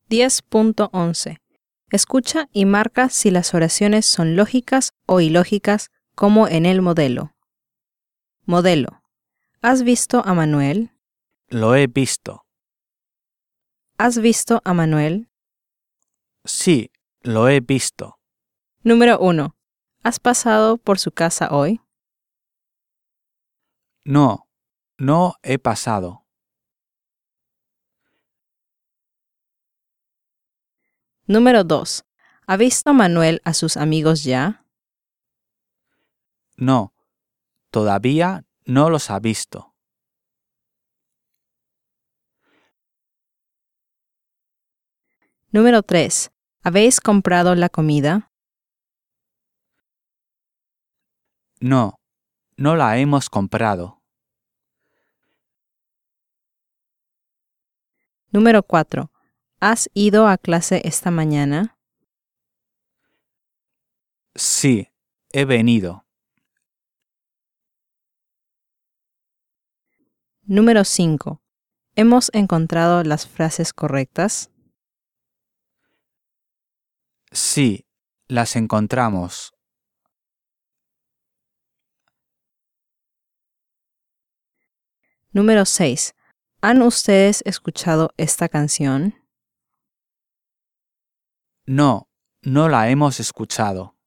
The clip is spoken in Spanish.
10.11. Escucha y marca si las oraciones son lógicas o ilógicas, como en el modelo. Modelo. ¿Has visto a Manuel? Lo he visto. ¿Has visto a Manuel? Sí, lo he visto. Número 1. ¿Has pasado por su casa hoy? No, no he pasado. Número 2. ¿Ha visto Manuel a sus amigos ya? No, todavía no los ha visto. Número 3. ¿Habéis comprado la comida? No, no la hemos comprado. Número 4. ¿Has ido a clase esta mañana? Sí, he venido. Número 5. ¿Hemos encontrado las frases correctas? Sí, las encontramos. Número 6. ¿Han ustedes escuchado esta canción? No, no la hemos escuchado.